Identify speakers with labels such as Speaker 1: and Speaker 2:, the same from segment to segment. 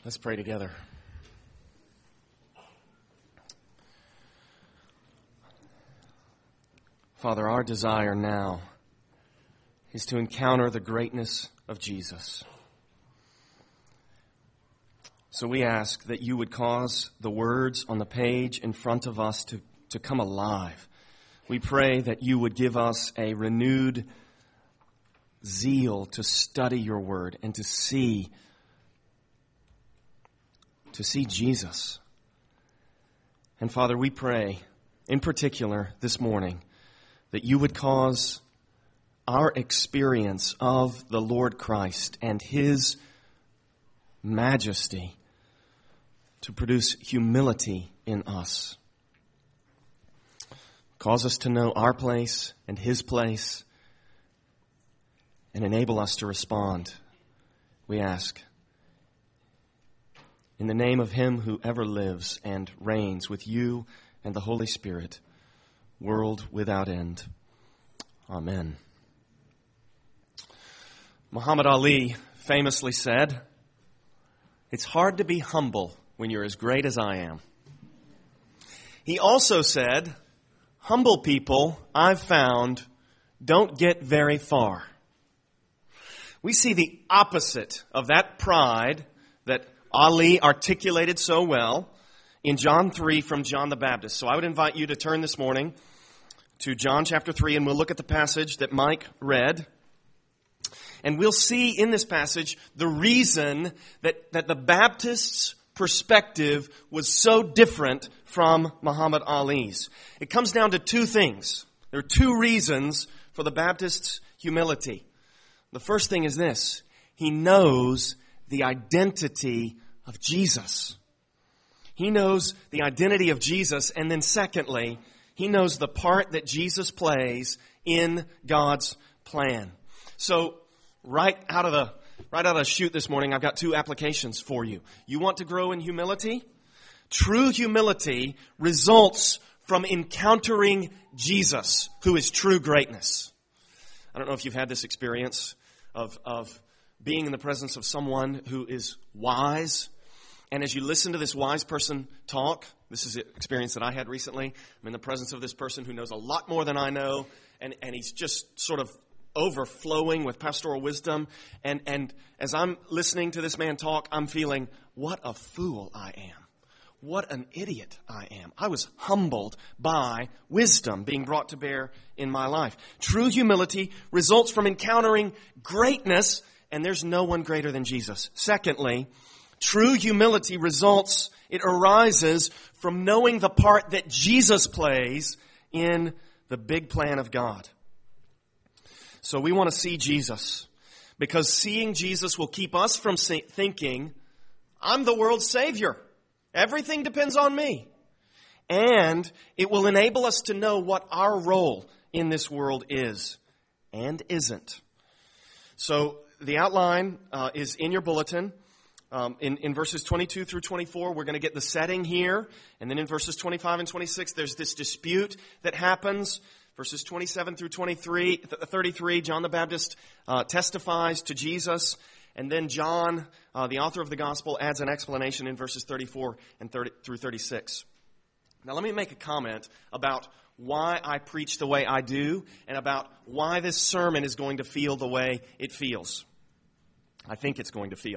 Speaker 1: Let's pray together. Father, our desire now is to encounter the greatness of Jesus. So we ask that you would cause the words on the page in front of us to come alive. We pray that you would give us a renewed zeal to study your word and to see Jesus. And Father, we pray in particular this morning that you would cause our experience of the Lord Christ and His majesty to produce humility in us. Cause us to know our place and His place and enable us to respond, we ask. In the name of Him who ever lives and reigns with you and the Holy Spirit, world without end. Amen. Muhammad Ali famously said, "It's hard to be humble when you're as great as I am." He also said, "Humble people, I've found, don't get very far." We see the opposite of that pride that Ali articulated so well in John 3 from John the Baptist. So I would invite you to turn this morning to John chapter 3, and we'll look at the passage that Mike read. And we'll see in this passage the reason that the Baptist's perspective was so different from Muhammad Ali's. It comes down to two things. There are two reasons for the Baptist's humility. The first thing is this: he knows the identity of Jesus. He knows the identity of Jesus, and then secondly, he knows the part that Jesus plays in God's plan. So right out of the chute this morning, I've got two applications for you. You want to grow in humility? True humility results from encountering Jesus, who is true greatness. I don't know if you've had this experience of being in the presence of someone who is wise. And as you listen to this wise person talk, this is an experience that I had recently. I'm in the presence of this person who knows a lot more than I know, and he's just sort of overflowing with pastoral wisdom. And as I'm listening to this man talk, I'm feeling, what a fool I am. What an idiot I am. I was humbled by wisdom being brought to bear in my life. True humility results from encountering greatness, and there's no one greater than Jesus. Secondly, true humility arises from knowing the part that Jesus plays in the big plan of God. So we want to see Jesus, because seeing Jesus will keep us from thinking, I'm the world's Savior. Everything depends on me. And it will enable us to know what our role in this world is and isn't. So the outline is in your bulletin. In verses 22 through 24, we're going to get the setting here. And then in verses 25 and 26, there's this dispute that happens. Verses 27 through 33, John the Baptist testifies to Jesus. And then John, the author of the gospel, adds an explanation in verses 34 and 30 through 36. Now let me make a comment about why I preach the way I do and about why this sermon is going to feel the way it feels. I think it's going to feel.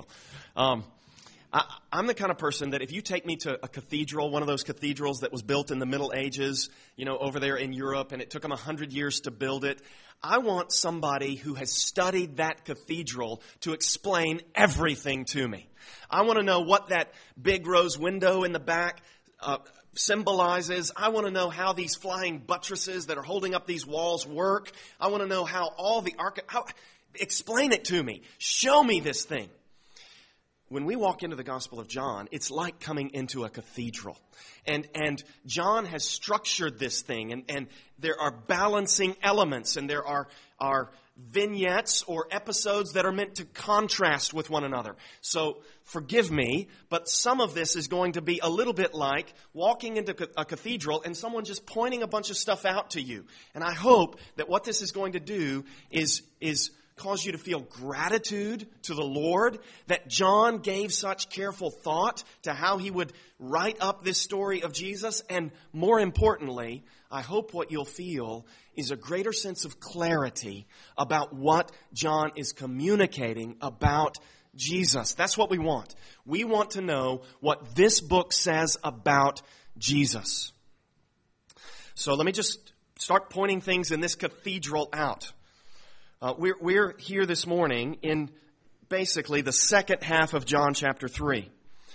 Speaker 1: I'm the kind of person that if you take me to a cathedral, one of those cathedrals that was built in the Middle Ages, over there in Europe, and it took them 100 years to build it, I want somebody who has studied that cathedral to explain everything to me. I want to know what that big rose window in the back symbolizes. I want to know how these flying buttresses that are holding up these walls work. I want to know how all the explain it to me. Show me this thing. When we walk into the Gospel of John, it's like coming into a cathedral. And John has structured this thing, and there are balancing elements, and there are vignettes or episodes that are meant to contrast with one another. So forgive me, but some of this is going to be a little bit like walking into a cathedral and someone just pointing a bunch of stuff out to you. And I hope that what this is going to do is cause you to feel gratitude to the Lord that John gave such careful thought to how he would write up this story of Jesus? And more importantly, I hope what you'll feel is a greater sense of clarity about what John is communicating about Jesus. That's what we want. We want to know what this book says about Jesus. So let me just start pointing things in this cathedral out. We're here this morning in basically the second half of John chapter 3.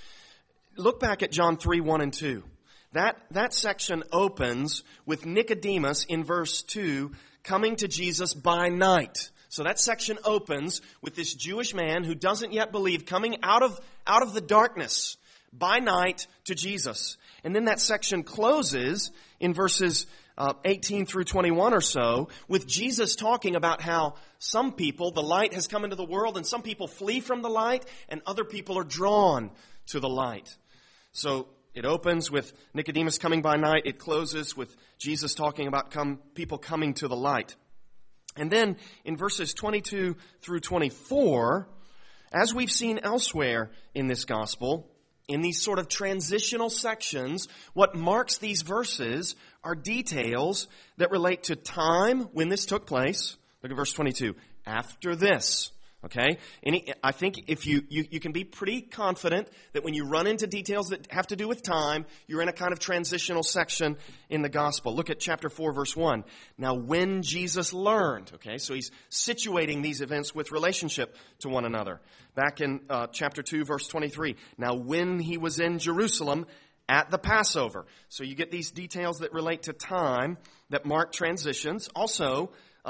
Speaker 1: Look back at John 3, 1 and 2. That section opens with Nicodemus in verse 2 coming to Jesus by night. So that section opens with this Jewish man who doesn't yet believe coming out of the darkness by night to Jesus. And then that section closes in verses 18 through 21 or so with Jesus talking about how some people, the light has come into the world, and some people flee from the light and other people are drawn to the light. So it opens with Nicodemus coming by night. It closes with Jesus talking about people coming to the light. And then in verses 22 through 24, as we've seen elsewhere in this gospel, in these sort of transitional sections, what marks these verses are details that relate to time when this took place. Look at verse 22. After this. Okay? I think if you can be pretty confident that when you run into details that have to do with time, you're in a kind of transitional section in the gospel. Look at chapter 4, verse 1. Now, when Jesus learned, okay, so he's situating these events with relationship to one another. Back in chapter 2, verse 23. Now, when he was in Jerusalem at the Passover. So you get these details that relate to time that mark transitions. Also,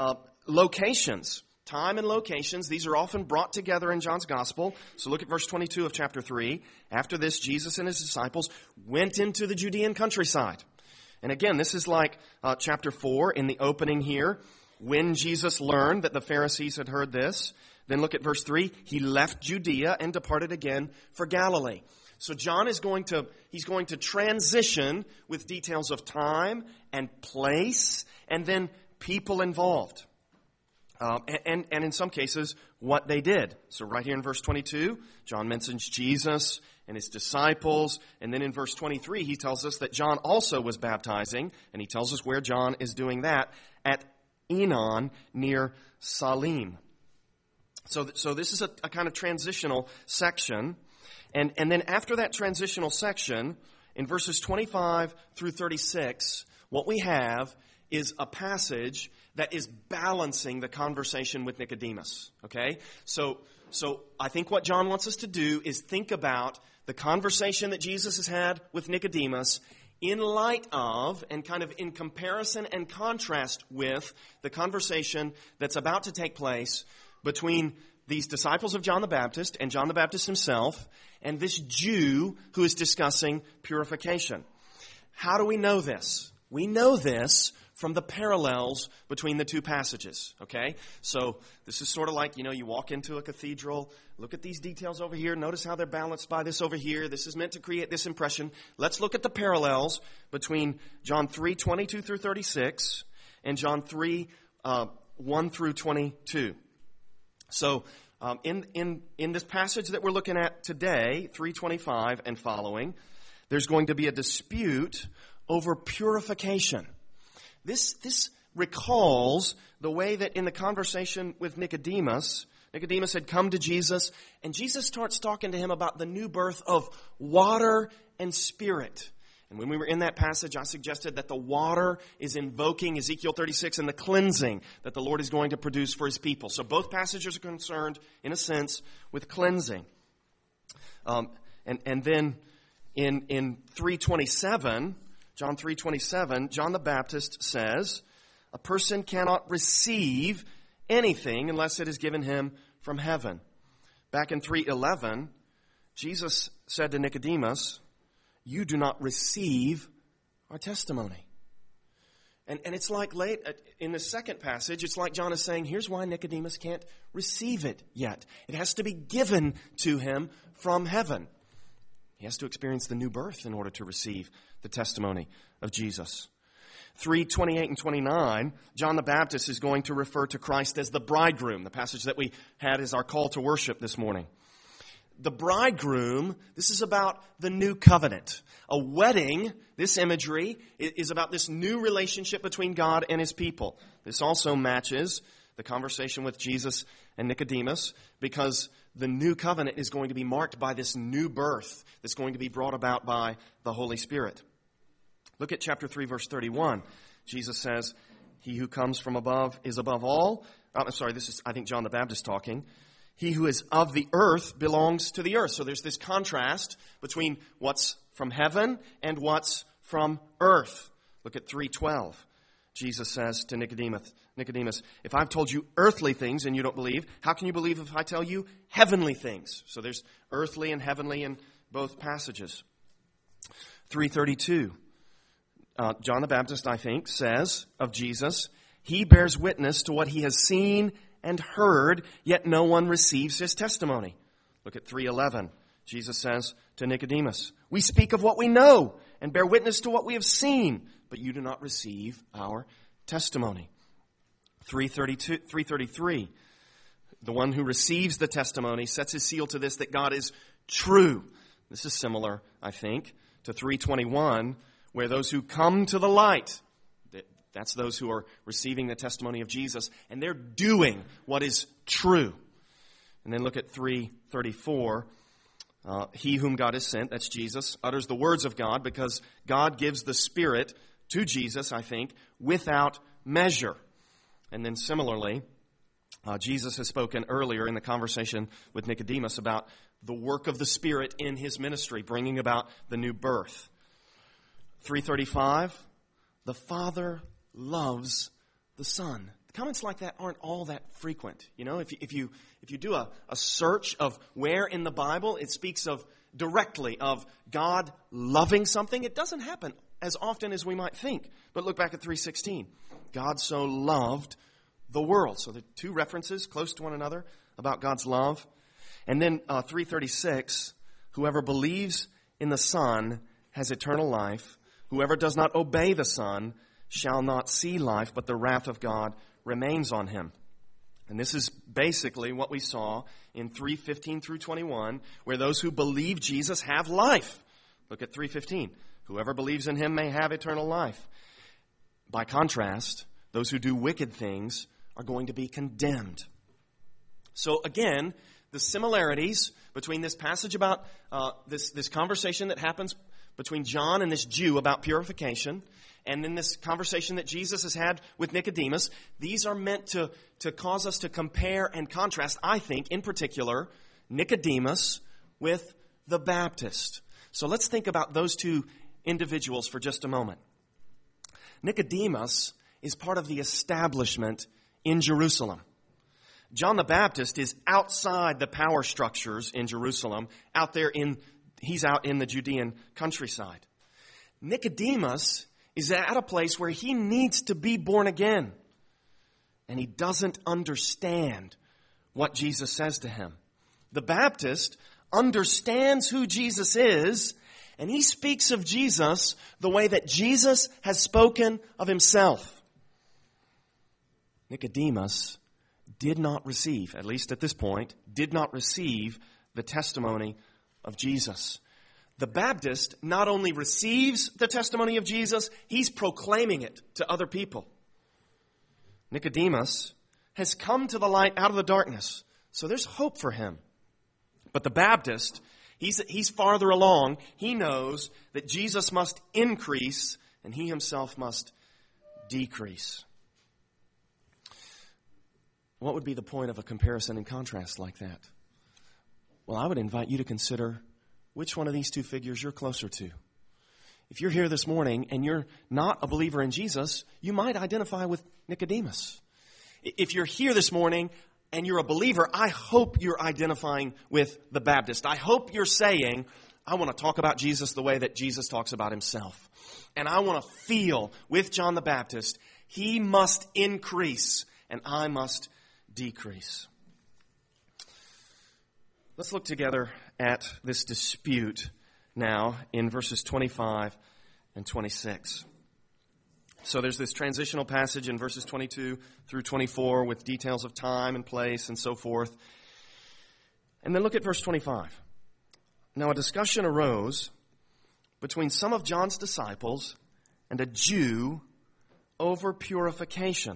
Speaker 1: locations. Time and locations, these are often brought together in John's gospel. So look at verse 22 of chapter 3. After this, Jesus and his disciples went into the Judean countryside. And again, this is like chapter 4 in the opening here. When Jesus learned that the Pharisees had heard this, then look at verse 3. He left Judea and departed again for Galilee. So John is going to transition with details of time and place and then people involved. And in some cases, what they did. So right here in verse 22, John mentions Jesus and his disciples. And then in verse 23, he tells us that John also was baptizing. And he tells us where John is doing that, at Enon near Salim. So this is a kind of transitional section. And then after that transitional section, in verses 25 through 36, what we have is a passage that is balancing the conversation with Nicodemus. Okay? So I think what John wants us to do is think about the conversation that Jesus has had with Nicodemus in light of and kind of in comparison and contrast with the conversation that's about to take place between these disciples of John the Baptist and John the Baptist himself and this Jew who is discussing purification. How do we know this? We know this from the parallels between the two passages, okay? So this is sort of like, you walk into a cathedral, look at these details over here, notice how they're balanced by this over here. This is meant to create this impression. Let's look at the parallels between John 3, 22 through 36 and John 3, 1 through 22. So in this passage that we're looking at today, 3:25 and following, there's going to be a dispute over purification. This recalls the way that in the conversation with Nicodemus had come to Jesus, and Jesus starts talking to him about the new birth of water and spirit. And when we were in that passage, I suggested that the water is invoking Ezekiel 36 and the cleansing that the Lord is going to produce for his people. So both passages are concerned, in a sense, with cleansing. And then in 3:27... John 3:27, John the Baptist says, a person cannot receive anything unless it is given him from heaven. Back in 3:11, Jesus said to Nicodemus, you do not receive our testimony. And it's like late in the second passage, it's like John is saying, here's why Nicodemus can't receive it yet. It has to be given to him from heaven. He has to experience the new birth in order to receive the testimony of Jesus. 3:28 and 29, John the Baptist is going to refer to Christ as the bridegroom, the passage that we had as our call to worship this morning. The bridegroom, this is about the new covenant. A wedding, this imagery, is about this new relationship between God and His people. This also matches the conversation with Jesus and Nicodemus, because the new covenant is going to be marked by this new birth that's going to be brought about by the Holy Spirit. Look at chapter 3, verse 31. Jesus says, "He who comes from above is above all." This is, I think, John the Baptist talking. "He who is of the earth belongs to the earth." So there's this contrast between what's from heaven and what's from earth. Look at 3:12. Jesus says to Nicodemus, "If I've told you earthly things and you don't believe, how can you believe if I tell you heavenly things?" So there's earthly and heavenly in both passages. 3:32. John the Baptist, I think, says of Jesus, "He bears witness to what he has seen and heard, yet no one receives his testimony." Look at 3:11. Jesus says to Nicodemus, "We speak of what we know and bear witness to what we have seen, but you do not receive our testimony." 3:33. The one who receives the testimony sets his seal to this, that God is true. This is similar, I think, to 3:21, where those who come to the light, that's those who are receiving the testimony of Jesus, and they're doing what is true. And then look at 3:34. He whom God has sent, that's Jesus, utters the words of God, because God gives the Spirit to Jesus, I think, without measure. And then similarly, Jesus has spoken earlier in the conversation with Nicodemus about the work of the Spirit in his ministry, bringing about the new birth. 3:35, the Father loves the Son. Comments like that aren't all that frequent. You know, if you do a search of where in the Bible it speaks of directly of God loving something, it doesn't happen as often as we might think. But look back at 3:16. God so loved the world. So the two references close to one another about God's love. And then 3:36, whoever believes in the Son has eternal life. Whoever does not obey the Son shall not see life, but the wrath of God remains on him. And this is basically what we saw in 3:15 through 21, where those who believe Jesus have life. Look at 3:15. Whoever believes in him may have eternal life. By contrast, those who do wicked things are going to be condemned. So again, the similarities between this passage about this conversation that happens between John and this Jew about purification, and then this conversation that Jesus has had with Nicodemus, these are meant to cause us to compare and contrast, I think, in particular, Nicodemus with the Baptist. So let's think about those two individuals for just a moment. Nicodemus is part of the establishment in Jerusalem. John the Baptist is outside the power structures in Jerusalem, he's out in the Judean countryside. Nicodemus is at a place where he needs to be born again. And he doesn't understand what Jesus says to him. The Baptist understands who Jesus is, and he speaks of Jesus the way that Jesus has spoken of himself. Nicodemus did not receive, at least at this point, did not receive the testimony of Jesus. The Baptist not only receives the testimony of Jesus, he's proclaiming it to other people. Nicodemus has come to the light out of the darkness, so there's hope for him. But the Baptist, he's farther along. He knows that Jesus must increase and he himself must decrease. What would be the point of a comparison and contrast like that? Well, I would invite you to consider which one of these two figures you're closer to. If you're here this morning and you're not a believer in Jesus, you might identify with Nicodemus. If you're here this morning and you're a believer, I hope you're identifying with the Baptist. I hope you're saying, I want to talk about Jesus the way that Jesus talks about himself. And I want to feel with John the Baptist, he must increase and I must decrease. Let's look together at this dispute now in verses 25 and 26. So there's this transitional passage in verses 22 through 24 with details of time and place and so forth. And then look at verse 25. Now a discussion arose between some of John's disciples and a Jew over purification.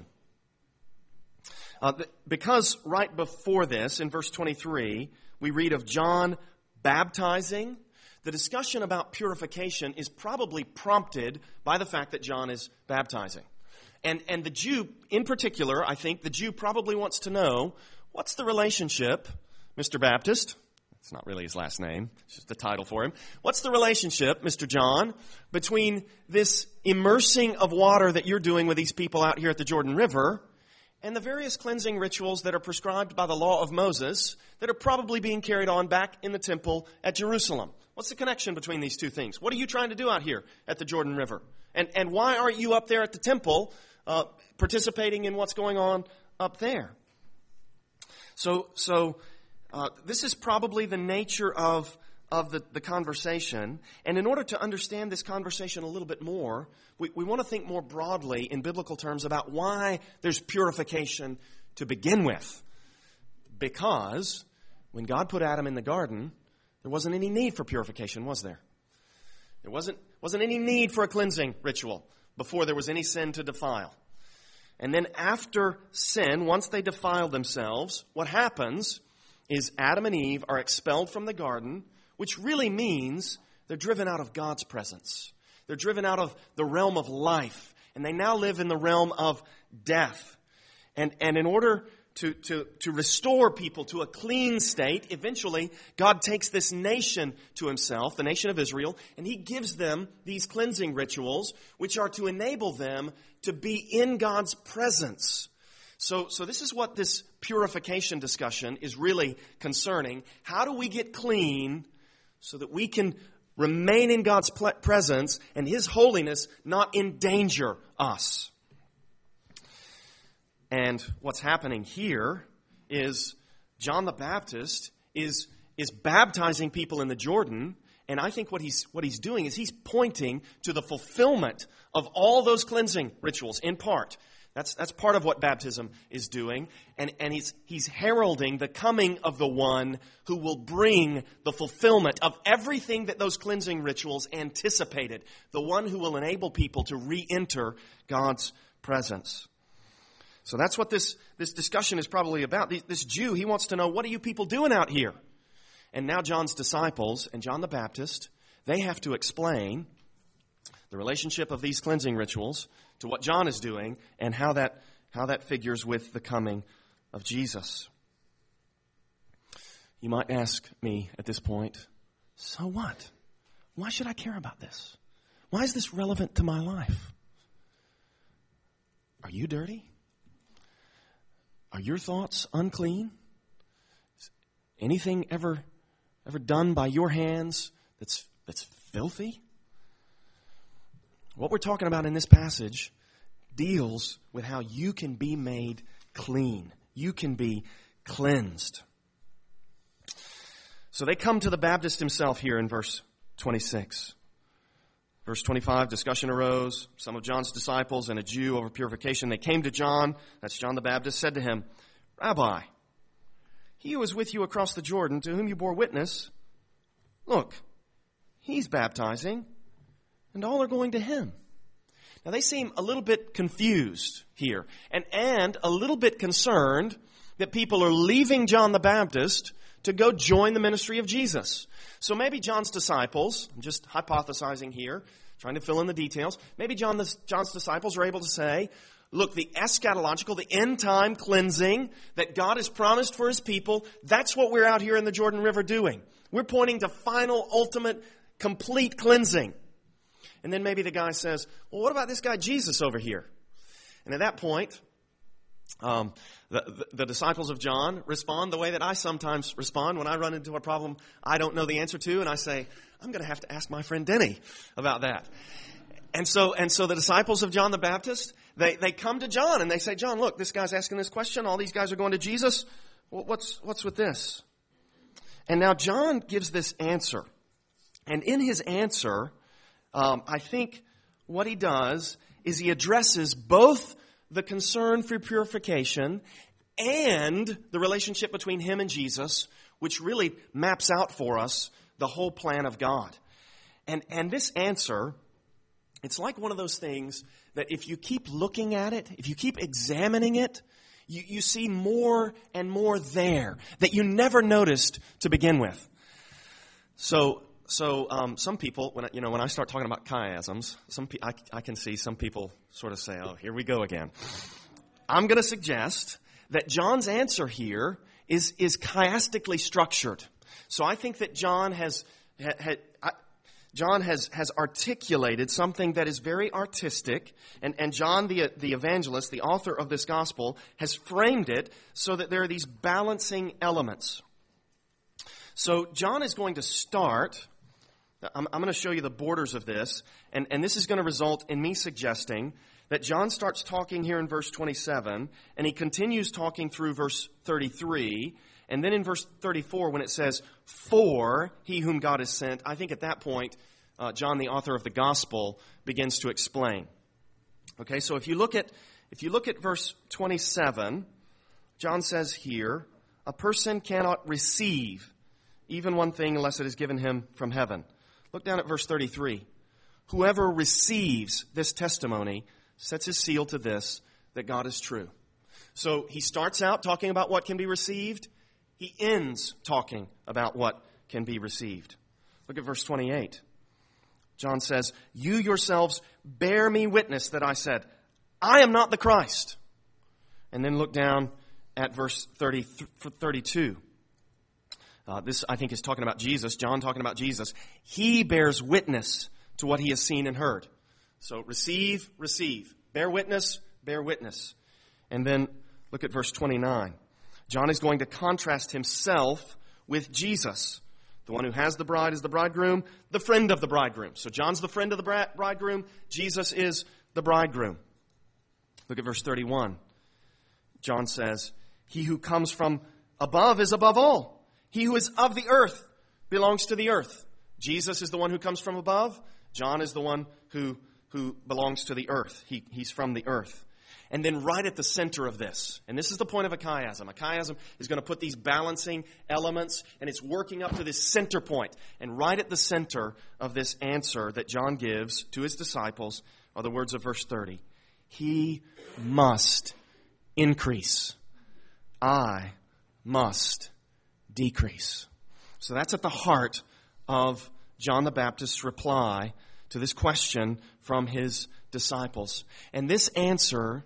Speaker 1: Because right before this, in verse 23, we read of John baptizing. The discussion about purification is probably prompted by the fact that John is baptizing. And the Jew, in particular, I think the Jew probably wants to know, what's the relationship, Mr. Baptist? It's not really his last name. It's just a title for him. What's the relationship, Mr. John, between this immersing of water that you're doing with these people out here at the Jordan River and the various cleansing rituals that are prescribed by the law of Moses that are probably being carried on back in the temple at Jerusalem? What's the connection between these two things? What are you trying to do out here at the Jordan River? And why aren't you up there at the temple participating in what's going on up there? So this is probably the nature of the conversation. And in order to understand this conversation a little bit more, we want to think more broadly in biblical terms about why there's purification to begin with. Because when God put Adam in the garden, there wasn't any need for purification, was there? There wasn't any need for a cleansing ritual before there was any sin to defile. And then after sin, once they defile themselves, what happens is Adam and Eve are expelled from the garden, which really means they're driven out of God's presence. They're driven out of the realm of life, and they now live in the realm of death. And in order to restore people to a clean state, eventually God takes this nation to himself, the nation of Israel, and he gives them these cleansing rituals, which are to enable them to be in God's presence. So this is what this purification discussion is really concerning. How do we get clean so that we can remain in God's presence and his holiness not endanger us? And what's happening here is John the Baptist is baptizing people in the Jordan, and I think what he's doing is he's pointing to the fulfillment of all those cleansing rituals in part. That's part of what baptism is doing, and he's heralding the coming of the one who will bring the fulfillment of everything that those cleansing rituals anticipated, the one who will enable people to re-enter God's presence. So that's what this discussion is probably about. This Jew, he wants to know, what are you people doing out here? And now John's disciples and John the Baptist, they have to explain the relationship of these cleansing rituals to what John is doing and how that figures with the coming of Jesus. You might ask me at this point, so what? Why should I care about this? Why is this relevant to my life? Are you dirty? Are your thoughts unclean? Is anything ever done by your hands that's filthy? What we're talking about in this passage deals with how you can be made clean. You can be cleansed. So they come to the Baptist himself here in verse 26. Verse 25, discussion arose. Some of John's disciples and a Jew over purification. They came to John, that's John the Baptist, said to him, Rabbi, he who was with you across the Jordan, to whom you bore witness, look, he's baptizing, and all are going to him. Now they seem a little bit confused here, and a little bit concerned that people are leaving John the Baptist to go join the ministry of Jesus. So maybe John's disciples, I'm just hypothesizing here, trying to fill in the details, maybe John's disciples are able to say, look, the eschatological, the end-time cleansing that God has promised for his people, that's what we're out here in the Jordan River doing. We're pointing to final, ultimate, complete cleansing. And then maybe the guy says, well, what about this guy Jesus over here? And at that point, the disciples of John respond the way that I sometimes respond when I run into a problem I don't know the answer to, and I say, I'm going to have to ask my friend Denny about that. And so the disciples of John the Baptist, they come to John and they say, John, look, this guy's asking this question. All these guys are going to Jesus. What's with this? And now John gives this answer. And in his answer, I think what he does is he addresses both the concern for purification and the relationship between him and Jesus, which really maps out for us the whole plan of God. And this answer, it's like one of those things that if you keep looking at it, if you keep examining it, you see more and more there that you never noticed to begin with. So some people, when I start talking about chiasms, I can see some people sort of say, "Oh, here we go again." I'm going to suggest that John's answer here is chiastically structured. So I think that John has articulated something that is very artistic, and John the evangelist, the author of this gospel, has framed it so that there are these balancing elements. So John is going to start. I'm going to show you the borders of this, and this is going to result in me suggesting that John starts talking here in verse 27, and he continues talking through verse 33, and then in verse 34, when it says, "For he whom God has sent," I think at that point, John, the author of the gospel, begins to explain. Okay, so if you look at verse 27, John says here, "A person cannot receive even one thing unless it is given him from heaven." Look down at verse 33. "Whoever receives this testimony sets his seal to this, that God is true." So he starts out talking about what can be received. He ends talking about what can be received. Look at verse 28. John says, "You yourselves bear me witness that I said, I am not the Christ." And then look down at verse 32. This, I think, is talking about Jesus. John talking about Jesus. He bears witness to what he has seen and heard. So receive, receive. Bear witness, bear witness. And then look at verse 29. John is going to contrast himself with Jesus. The one who has the bride is the bridegroom, the friend of the bridegroom. So John's the friend of the bridegroom. Jesus is the bridegroom. Look at verse 31. John says, "He who comes from above is above all. He who is of the earth belongs to the earth." Jesus is the one who comes from above. John is the one who belongs to the earth. He's from the earth. And then right at the center of this, and this is the point of a chiasm. A chiasm is going to put these balancing elements, and it's working up to this center point. And right at the center of this answer that John gives to his disciples are the words of verse 30. "He must increase. I must decrease." So that's at the heart of John the Baptist's reply to this question from his disciples. And this answer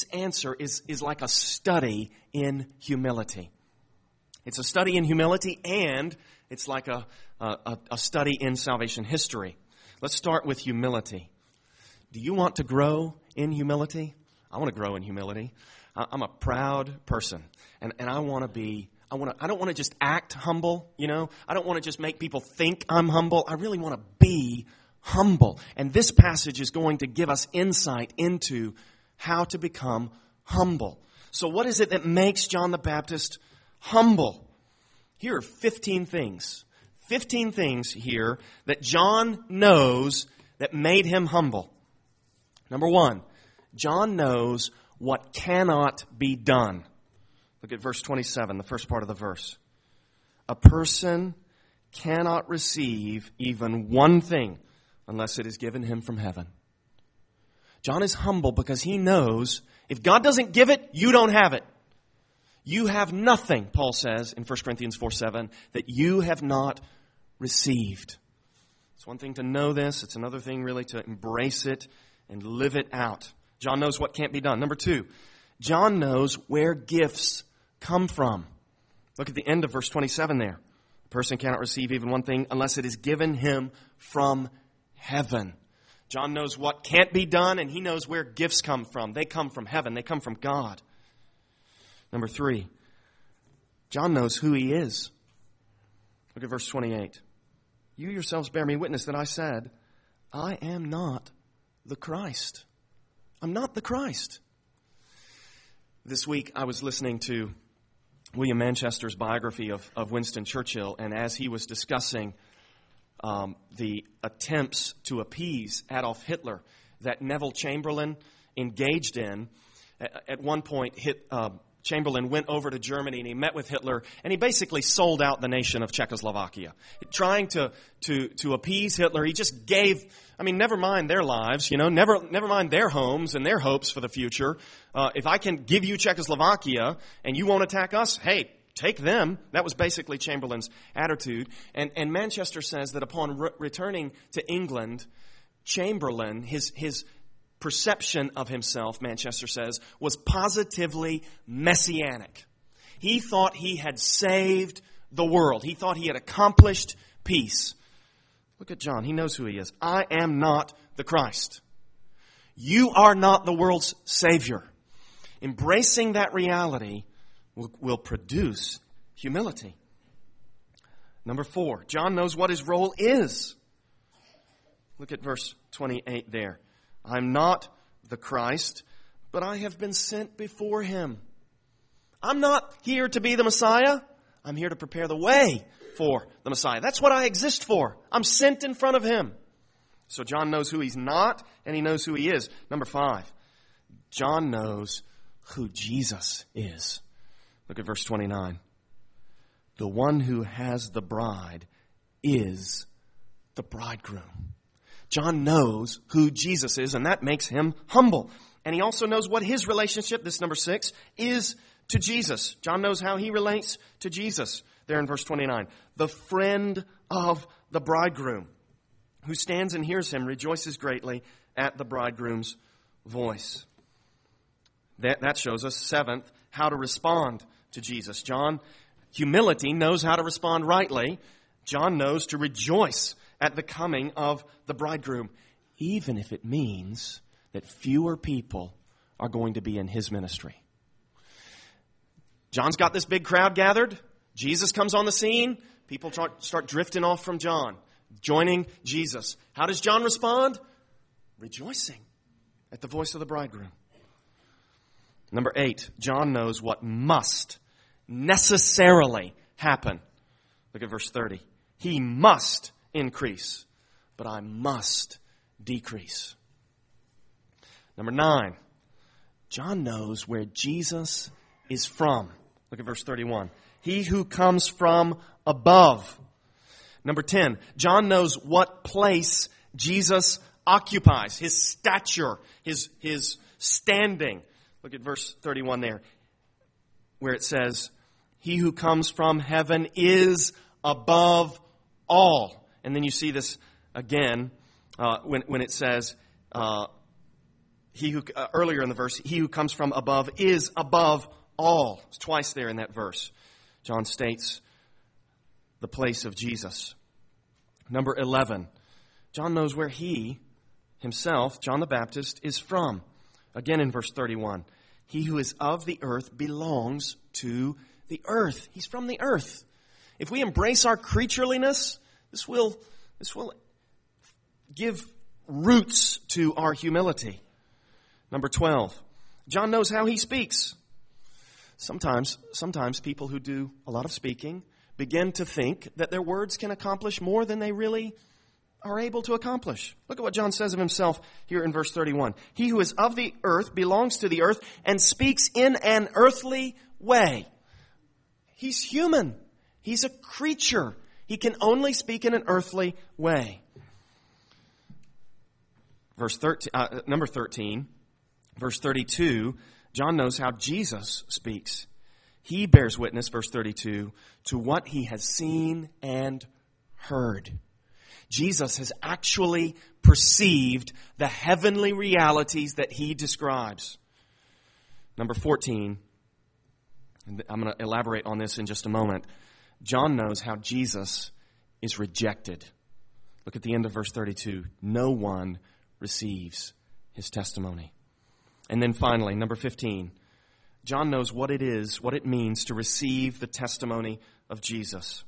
Speaker 1: is like a study in humility. It's a study in humility, and it's like a study in salvation history. Let's start with humility. Do you want to grow in humility? I want to grow in humility. I'm a proud person, and I want to be. I don't want to just act humble, I don't want to just make people think I'm humble. I really want to be humble. And this passage is going to give us insight into how to become humble. So what is it that makes John the Baptist humble? Here are 15 things. 15 things here that John knows that made him humble. Number one, John knows what cannot be done. Look at verse 27, the first part of the verse. "A person cannot receive even one thing unless it is given him from heaven." John is humble because he knows if God doesn't give it, you don't have it. You have nothing, Paul says in 1 Corinthians 4:7, that you have not received. It's one thing to know this. It's another thing really to embrace it and live it out. John knows what can't be done. Number two, John knows where gifts come from. Look at the end of verse 27 there. "A person cannot receive even one thing unless it is given him from heaven." John knows what can't be done, and he knows where gifts come from. They come from heaven. They come from God. Number three, John knows who he is. Look at verse 28. "You yourselves bear me witness that I said, I am not the Christ." I'm not the Christ. This week I was listening to William Manchester's biography of Winston Churchill, and as he was discussing the attempts to appease Adolf Hitler, that Neville Chamberlain engaged in. At one point, Chamberlain went over to Germany and he met with Hitler, and he basically sold out the nation of Czechoslovakia. Trying to appease Hitler, he just gave, never mind their lives, never mind their homes and their hopes for the future. If I can give you Czechoslovakia and you won't attack us, hey, take them. That was basically Chamberlain's attitude. And Manchester says that upon returning to England, Chamberlain, his perception of himself, Manchester says, was positively messianic. He thought he had saved the world. He thought he had accomplished peace. Look at John. He knows who he is. I am not the Christ. You are not the world's Savior. Embracing that reality will produce humility. Number 4, John knows what his role is. Look at verse 28 there. I'm not the Christ, but I have been sent before him. I'm not here to be the Messiah. I'm here to prepare the way for the Messiah. That's what I exist for. I'm sent in front of him. So John knows who he's not, and he knows who he is. Number 5, John knows who Jesus is. Look at verse 29. The one who has the bride is the bridegroom. John knows who Jesus is, and that makes him humble. And he also knows what his relationship, this number 6, is to Jesus. John knows how he relates to Jesus. There in verse 29. The friend of the bridegroom, who stands and hears him, rejoices greatly at the bridegroom's voice. That shows us, 7th, how to respond to Jesus. Humility knows how to respond rightly. John knows to rejoice at the coming of the bridegroom, even if it means that fewer people are going to be in his ministry. John's got this big crowd gathered. Jesus comes on the scene. People start drifting off from John, joining Jesus. How does John respond? Rejoicing at the voice of the bridegroom. Number 8, John knows what must necessarily happen. Look at verse 30. He must increase, but I must decrease. Number 9, John knows where Jesus is from. Look at verse 31. He who comes from above. Number 10, John knows what place Jesus occupies, his stature, his standing. Look at verse 31 there, where it says, he who comes from heaven is above all. And then you see this again when it says, earlier in the verse, he who comes from above is above all. It's twice there in that verse. John states the place of Jesus. Number 11, John knows where he himself, John the Baptist, is from. Again in verse 31, he who is of the earth belongs to the earth. He's from the earth. If we embrace our creatureliness, this will give roots to our humility. Number 12, John knows how he speaks. Sometimes people who do a lot of speaking begin to think that their words can accomplish more than they really are able to accomplish. Look at what John says of himself here in verse 31. He who is of the earth belongs to the earth and speaks in an earthly way. He's human. He's a creature. He can only speak in an earthly way. Number 13, verse 32, John knows how Jesus speaks. He bears witness, verse 32, to what he has seen and heard. Jesus has actually perceived the heavenly realities that he describes. Number 14, and I'm going to elaborate on this in just a moment. John knows how Jesus is rejected. Look at the end of verse 32. No one receives his testimony. And then finally, number 15, John knows what it means to receive the testimony of Jesus.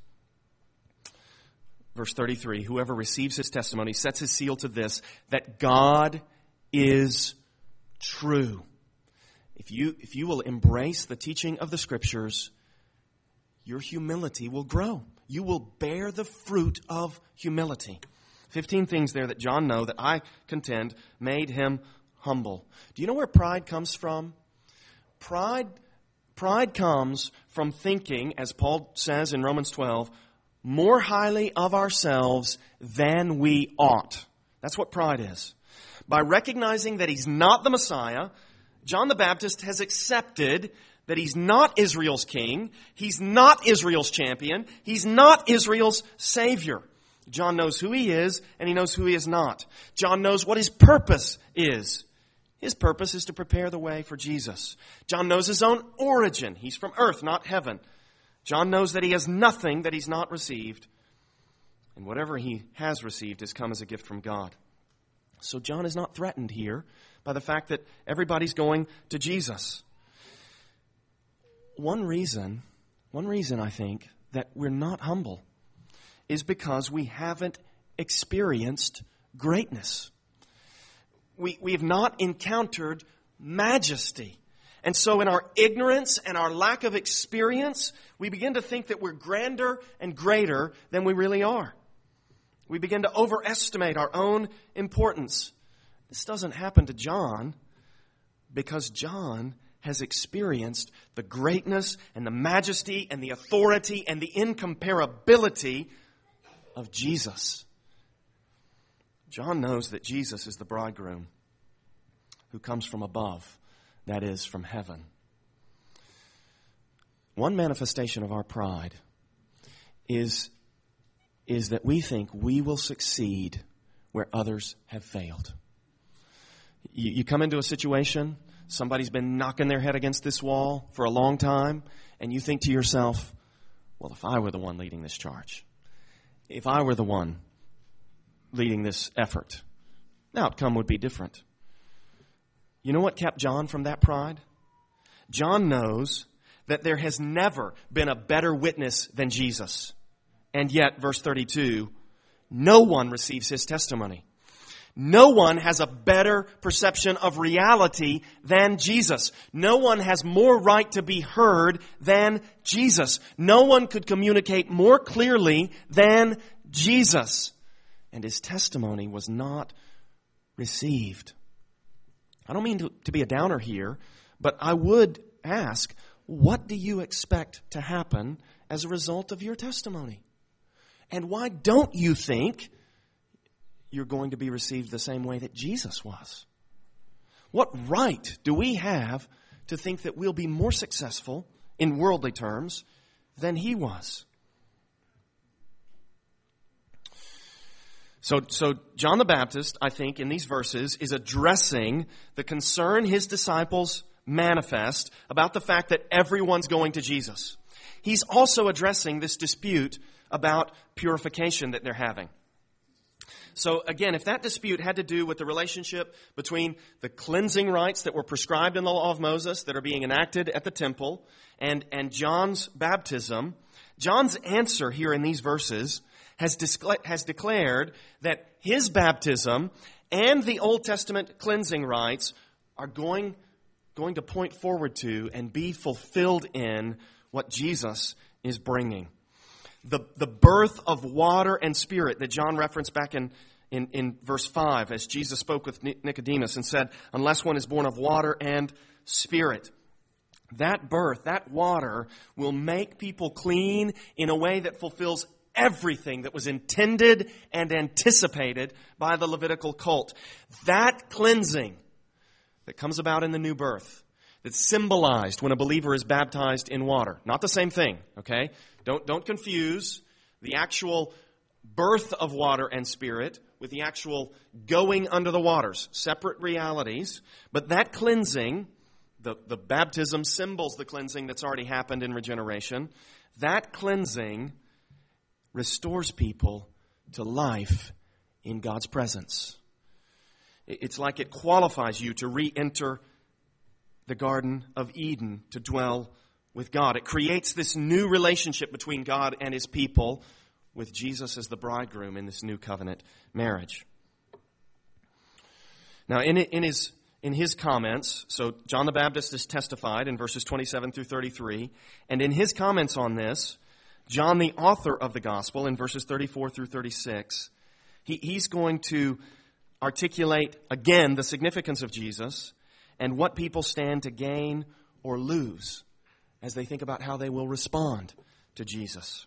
Speaker 1: Verse 33, whoever receives his testimony sets his seal to this, that God is true. If you will embrace the teaching of the Scriptures, your humility will grow. You will bear the fruit of humility. 15 things there that John knew that I contend made him humble. Do you know where pride comes from? Pride comes from thinking, as Paul says in Romans 12, more highly of ourselves than we ought. That's what pride is. By recognizing that he's not the Messiah, John the Baptist has accepted that he's not Israel's king, he's not Israel's champion, he's not Israel's savior. John knows who he is, and he knows who he is not. John knows what his purpose is. His purpose is to prepare the way for Jesus. John knows his own origin. He's from earth, not heaven. John knows that he has nothing that he's not received, and whatever he has received has come as a gift from God. So John is not threatened here by the fact that everybody's going to Jesus. One reason I think that we're not humble is because we haven't experienced greatness. We have not encountered majesty. And so in our ignorance and our lack of experience, we begin to think that we're grander and greater than we really are. We begin to overestimate our own importance. This doesn't happen to John because John has experienced the greatness and the majesty and the authority and the incomparability of Jesus. John knows that Jesus is the bridegroom who comes from above, that is, from heaven. One manifestation of our pride is that we think we will succeed where others have failed. You come into a situation, somebody's been knocking their head against this wall for a long time, and you think to yourself, well, if I were the one leading this charge, if I were the one leading this effort, the outcome would be different. You know what kept John from that pride? John knows that there has never been a better witness than Jesus. And yet, verse 32, no one receives his testimony. No one has a better perception of reality than Jesus. No one has more right to be heard than Jesus. No one could communicate more clearly than Jesus. And his testimony was not received. I don't mean to be a downer here, but I would ask, what do you expect to happen as a result of your testimony? And why don't you think you're going to be received the same way that Jesus was? What right do we have to think that we'll be more successful in worldly terms than he was? So John the Baptist, I think, in these verses is addressing the concern his disciples manifest about the fact that everyone's going to Jesus. He's also addressing this dispute about purification that they're having. So again, if that dispute had to do with the relationship between the cleansing rites that were prescribed in the law of Moses that are being enacted at the temple and John's baptism, John's answer here in these verses has declared that his baptism and the Old Testament cleansing rites are going to point forward to and be fulfilled in what Jesus is bringing. The birth of water and spirit that John referenced back in verse 5 as Jesus spoke with Nicodemus and said, unless one is born of water and spirit. That birth, that water, will make people clean in a way that fulfills everything that was intended and anticipated by the Levitical cult. That cleansing that comes about in the new birth, that's symbolized when a believer is baptized in water. Not the same thing, okay? Don't confuse the actual birth of water and spirit with the actual going under the waters. Separate realities. But that cleansing, the baptism symbols the cleansing that's already happened in regeneration. That cleansing restores people to life in God's presence. It's like it qualifies you to re-enter the Garden of Eden to dwell with God. It creates this new relationship between God and his people with Jesus as the bridegroom in this new covenant marriage. Now, in his comments, so John the Baptist is testified in verses 27 through 33, and in his comments on this, John, the author of the gospel, in verses 34 through 36, He's going to articulate again the significance of Jesus and what people stand to gain or lose as they think about how they will respond to Jesus.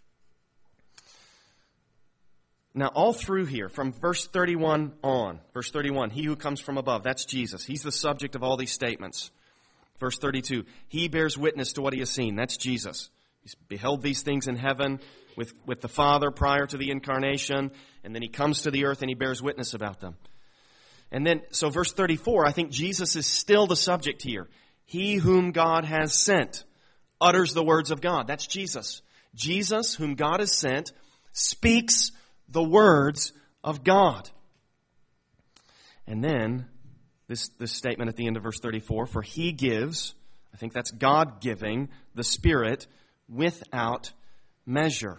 Speaker 1: Now, all through here, from verse 31 on, verse 31, he who comes from above, that's Jesus. He's the subject of all these statements. Verse 32, he bears witness to what he has seen. That's Jesus. He's beheld these things in heaven with the Father prior to the incarnation, and then he comes to the earth and he bears witness about them. And then, so verse 34, I think Jesus is still the subject here. He whom God has sent utters the words of God. That's Jesus. Jesus, whom God has sent, speaks the words of God. And then this statement at the end of verse 34, for he gives, I think that's God giving, the Spirit without measure.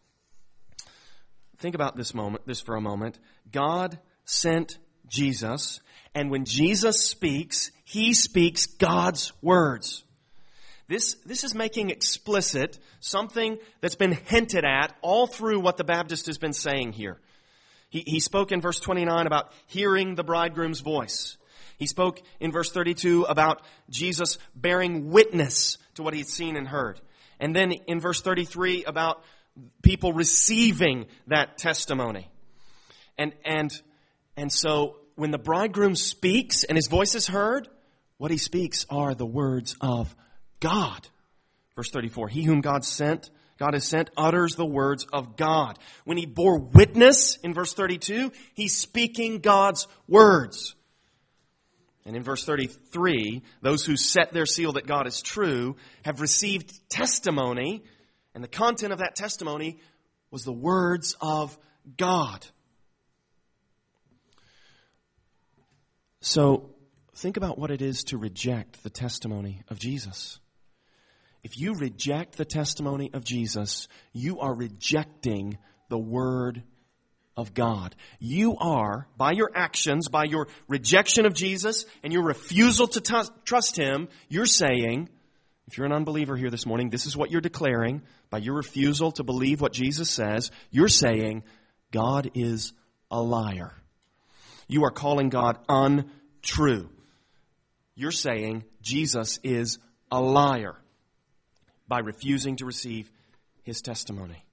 Speaker 1: Think about this for a moment. God sent Jesus, and when Jesus speaks, he speaks God's words. This is making explicit something that's been hinted at all through what the Baptist has been saying here. He spoke in verse 29 about hearing the bridegroom's voice. He spoke in verse 32 about Jesus bearing witness to what he had seen and heard. And then in verse 33 about people receiving that testimony. And so when the bridegroom speaks and his voice is heard, what he speaks are the words of God. Verse 34, he whom God has sent, utters the words of God. When he bore witness in verse 32, he's speaking God's words. And in verse 33, those who set their seal that God is true have received testimony, and the content of that testimony was the words of God. So, think about what it is to reject the testimony of Jesus. If you reject the testimony of Jesus, you are rejecting the Word of God. You are, by your actions, by your rejection of Jesus and your refusal to trust Him, you're saying, if you're an unbeliever here this morning, this is what you're declaring. By your refusal to believe what Jesus says, you're saying, God is a liar. You are calling God untrue. You're saying Jesus is a liar by refusing to receive His testimony.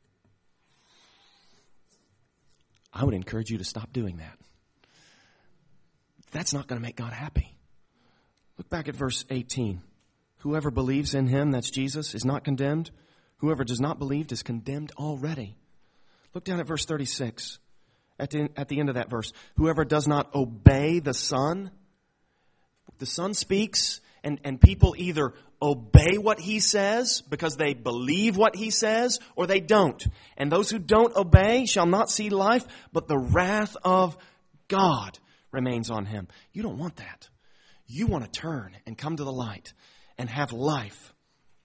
Speaker 1: I would encourage you to stop doing that. That's not going to make God happy. Look back at verse 18. Whoever believes in Him, that's Jesus, is not condemned. Whoever does not believe is condemned already. Look down at verse 36. At the end of that verse. Whoever does not obey the Son speaks, and people either obey what He says because they believe what He says, or they don't. And those who don't obey shall not see life, but the wrath of God remains on him. You don't want that. You want to turn and come to the light and have life.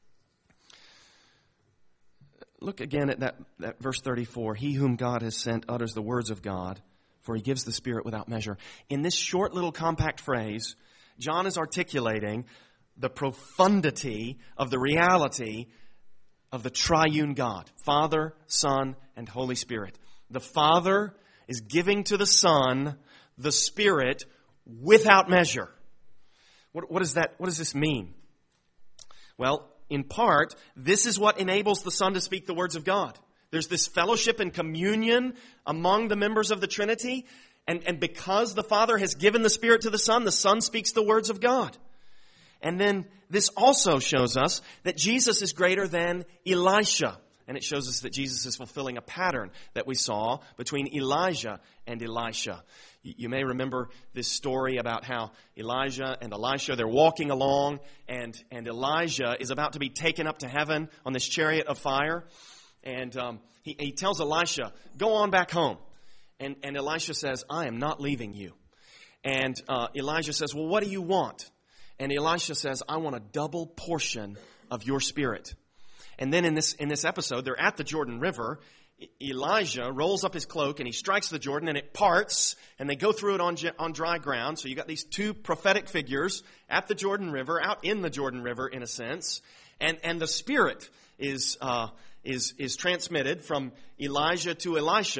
Speaker 1: Look again at that verse 34. He whom God has sent utters the words of God, for He gives the Spirit without measure. In this short little compact phrase, John is articulating the profundity of the reality of the triune God, Father, Son, and Holy Spirit. The Father is giving to the Son the Spirit without measure. What does this mean? Well, in part, this is what enables the Son to speak the words of God. There's this fellowship and communion among the members of the Trinity, and because the Father has given the Spirit to the Son speaks the words of God. And then this also shows us that Jesus is greater than Elisha. And it shows us that Jesus is fulfilling a pattern that we saw between Elijah and Elisha. You may remember this story about how Elijah and Elisha, they're walking along, and Elijah is about to be taken up to heaven on this chariot of fire. And he tells Elisha, go on back home. And Elisha says, I am not leaving you. And Elijah says, well, what do you want? And Elisha says, I want a double portion of your Spirit. And then in this episode, they're at the Jordan River. Elijah rolls up his cloak and he strikes the Jordan and it parts, and they go through it on dry ground. So you got these two prophetic figures at the Jordan River, out in the Jordan River in a sense. And the Spirit is transmitted from Elijah to Elisha.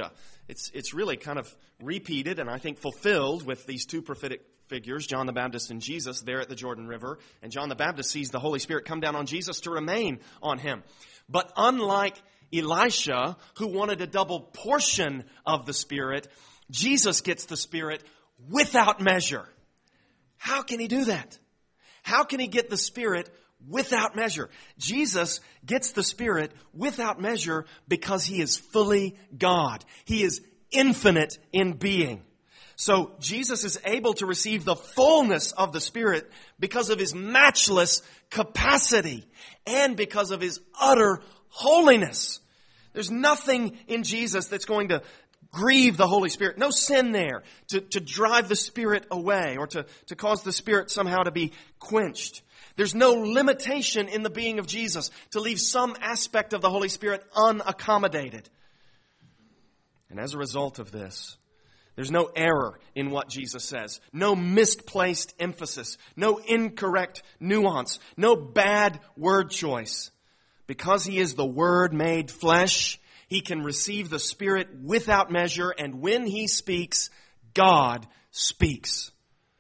Speaker 1: It's really kind of repeated and I think fulfilled with these two prophetic figures, John the Baptist and Jesus, there at the Jordan River. And John the Baptist sees the Holy Spirit come down on Jesus to remain on him. But unlike Elisha, who wanted a double portion of the Spirit, Jesus gets the Spirit without measure. How can he do that? How can he get the Spirit without measure? Jesus gets the Spirit without measure because he is fully God. He is infinite in being. So Jesus is able to receive the fullness of the Spirit because of his matchless capacity and because of his utter holiness. There's nothing in Jesus that's going to grieve the Holy Spirit. No sin there to drive the Spirit away or to cause the Spirit somehow to be quenched. There's no limitation in the being of Jesus to leave some aspect of the Holy Spirit unaccommodated. And as a result of this, there's no error in what Jesus says, no misplaced emphasis, no incorrect nuance, no bad word choice. Because he is the Word made flesh, he can receive the Spirit without measure, and when he speaks, God speaks.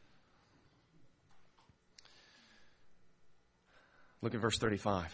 Speaker 1: Look at verse 35.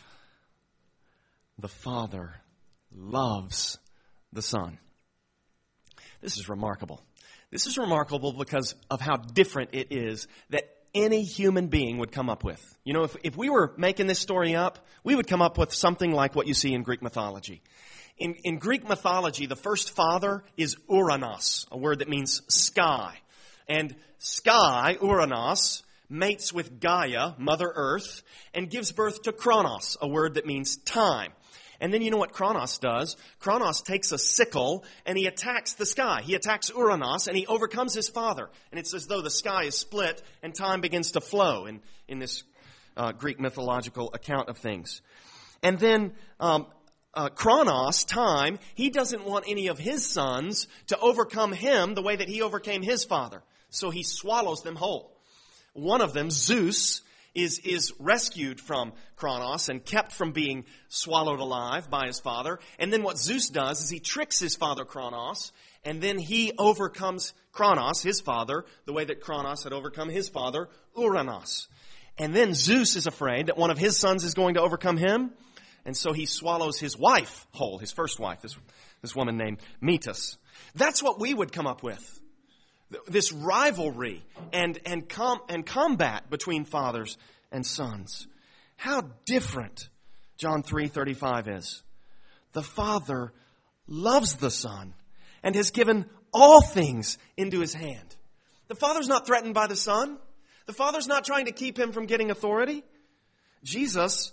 Speaker 1: The Father loves the Son. This is remarkable. This is remarkable because of how different it is that any human being would come up with. You know, if we were making this story up, we would come up with something like what you see in Greek mythology. In Greek mythology, the first father is Uranos, a word that means sky. And sky, Uranos, mates with Gaia, Mother Earth, and gives birth to Kronos, a word that means time. And then you know what Kronos does? Kronos takes a sickle and he attacks the sky. He attacks Uranos and he overcomes his father. And it's as though the sky is split and time begins to flow in this Greek mythological account of things. And then Kronos, time, he doesn't want any of his sons to overcome him the way that he overcame his father. So he swallows them whole. One of them, Zeus, is rescued from Kronos and kept from being swallowed alive by his father. And then what Zeus does is he tricks his father Kronos, and then he overcomes Kronos, his father, the way that Kronos had overcome his father, Uranos. And then Zeus is afraid that one of his sons is going to overcome him, and so he swallows his wife whole, his first wife, this woman named Metis. That's what we would come up with. This rivalry and combat between fathers and sons. How different John 3:35 is. The Father loves the Son and has given all things into his hand. The Father's not threatened by the Son. The Father's not trying to keep him from getting authority. Jesus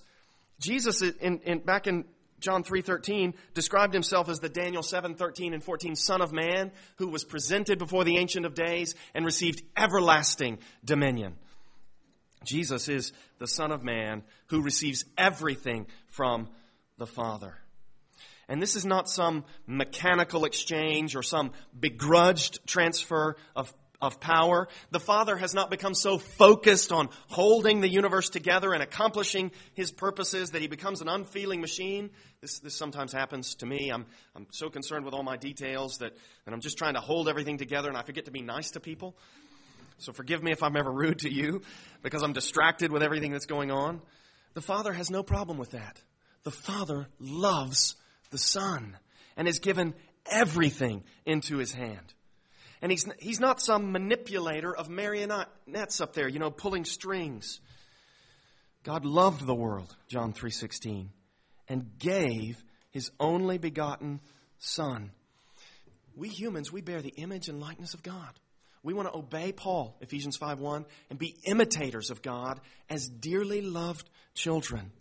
Speaker 1: back in John 3:13 described himself as the Daniel 7:13 and 14 Son of Man who was presented before the Ancient of Days and received everlasting dominion. Jesus is the Son of Man who receives everything from the Father. And this is not some mechanical exchange or some begrudged transfer of power. The Father has not become so focused on holding the universe together and accomplishing his purposes that he becomes an unfeeling machine. This sometimes happens to me. I'm so concerned with all my details that I'm just trying to hold everything together and I forget to be nice to people. So forgive me if I'm ever rude to you because I'm distracted with everything that's going on. The Father has no problem with that. The Father loves the Son and has given everything into his hand. And he's not some manipulator of marionettes up there, pulling strings. God loved the world, John 3:16, and gave his only begotten Son. We humans, we bear the image and likeness of God. We want to obey Paul, Ephesians 5:1, and be imitators of God as dearly loved children.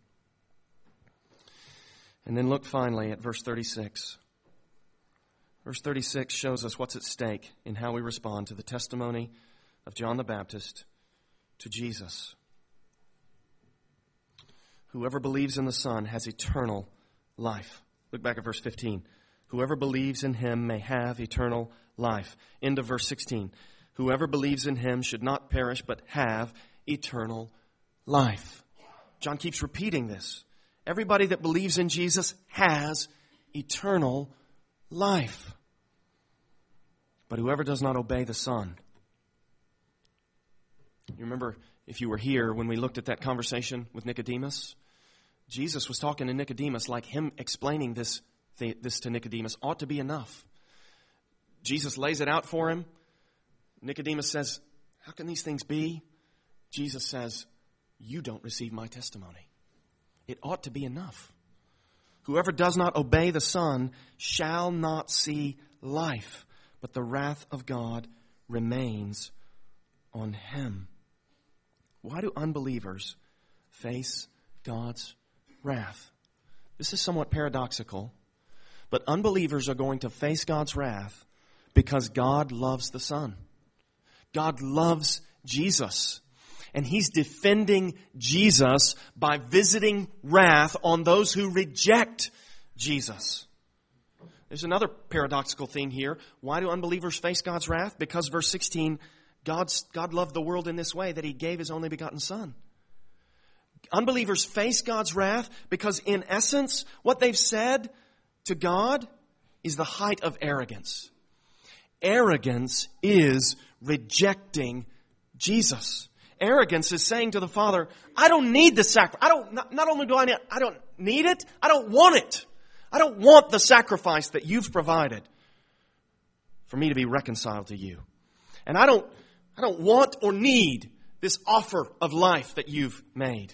Speaker 1: And then look finally at verse 36. Verse 36 shows us what's at stake in how we respond to the testimony of John the Baptist to Jesus. Whoever believes in the Son has eternal life. Look back at verse 15. Whoever believes in him may have eternal life. Into verse 16. Whoever believes in him should not perish but have eternal life. John keeps repeating this. Everybody that believes in Jesus has eternal life. But whoever does not obey the Son. You remember, if you were here when we looked at that conversation with Nicodemus, Jesus was talking to Nicodemus like him explaining this to Nicodemus ought to be enough. Jesus lays it out for him. Nicodemus says, how can these things be? Jesus says, you don't receive my testimony. It ought to be enough. Whoever does not obey the Son shall not see life, but the wrath of God remains on him. Why do unbelievers face God's wrath? This is somewhat paradoxical, but unbelievers are going to face God's wrath because God loves the Son. God loves Jesus. And He's defending Jesus by visiting wrath on those who reject Jesus. There's another paradoxical thing here. Why do unbelievers face God's wrath? Because verse 16, God loved the world in this way that He gave His only begotten Son. Unbelievers face God's wrath because in essence, what they've said to God is the height of arrogance. Arrogance is rejecting Jesus. Arrogance is saying to the Father, I don't need the sacrifice. Not only do I don't need it, I don't want it. I don't want the sacrifice that you've provided for me to be reconciled to you. And I don't want or need this offer of life that you've made.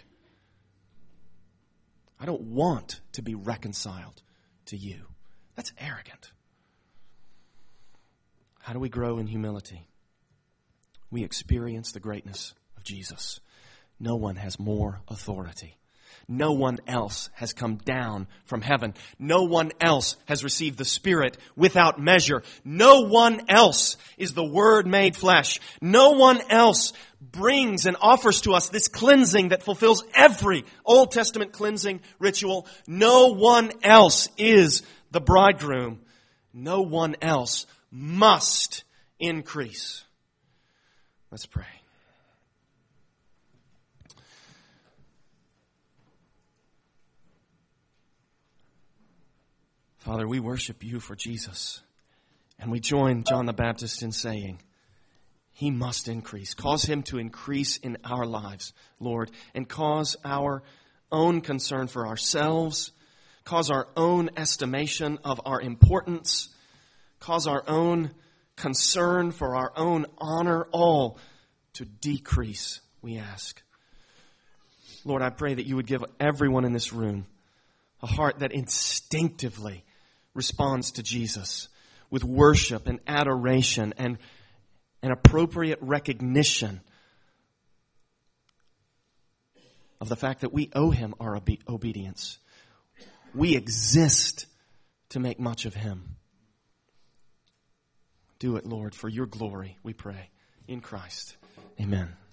Speaker 1: I don't want to be reconciled to you. That's arrogant. How do we grow in humility? We experience the greatness of Jesus. No one has more authority. No one else has come down from heaven. No one else has received the Spirit without measure. No one else is the Word made flesh. No one else brings and offers to us this cleansing that fulfills every Old Testament cleansing ritual. No one else is the bridegroom. No one else must increase. Let's pray. Father, we worship you for Jesus. And we join John the Baptist in saying, He must increase. Cause Him to increase in our lives, Lord, and cause our own concern for ourselves, cause our own estimation of our importance, cause our own concern for our own honor, all to decrease, we ask. Lord, I pray that you would give everyone in this room a heart that instinctively responds to Jesus with worship and adoration and an appropriate recognition of the fact that we owe Him our obedience. We exist to make much of Him. Do it, Lord, for your glory, we pray. In Christ. Amen.